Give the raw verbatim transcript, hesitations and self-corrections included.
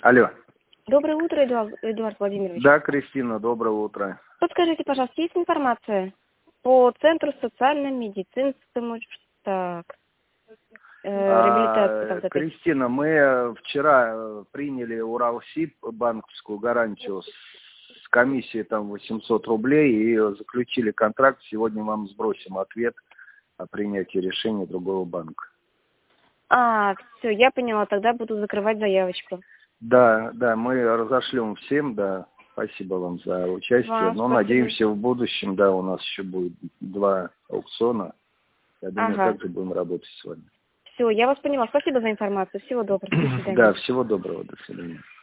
Алло. Доброе утро, Эдуард, Эдуард Владимирович. Да, Кристина, доброе утро. Подскажите, пожалуйста, есть информация по Центру социально-медицинскому, так, э, реабилитации? Там, А, вот этой. Кристина, мы вчера приняли Уралсиб банковскую гарантию с комиссией там восемьсот рублей и заключили контракт. Сегодня вам сбросим ответ о принятии решения другого банка. А, все, я поняла, тогда буду закрывать заявочку. Да, да, мы разошлем всем, да. Спасибо вам за участие. Вам Но спасибо. надеемся, в будущем, да, у нас еще будет два аукциона. Я думаю, Ага. также будем работать с вами. Все, я вас поняла. Спасибо за информацию. Всего доброго. До свидания. Да, всего доброго. До свидания.